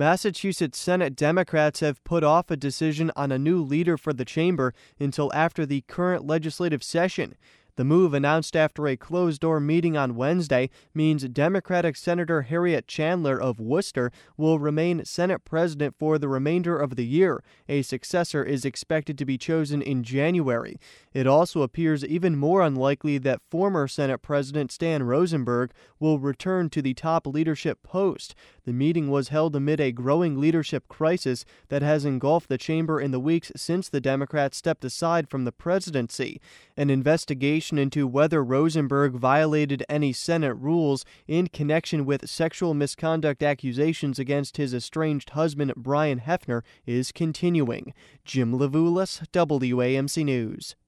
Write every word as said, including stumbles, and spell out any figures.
Massachusetts Senate Democrats have put off a decision on a new leader for the chamber until after the current legislative session. The move, announced after a closed-door meeting on Wednesday, means Democratic Senator Harriet Chandler of Worcester will remain Senate president for the remainder of the year. A successor is expected to be chosen in January. It also appears even more unlikely that former Senate President Stan Rosenberg will return to the top leadership post. The meeting was held amid a growing leadership crisis that has engulfed the chamber in the weeks since the Democrats stepped aside from the presidency. An investigation into whether Rosenberg violated any Senate rules in connection with sexual misconduct accusations against his estranged husband Brian Hefner is continuing. Jim Levulis, W A M C News.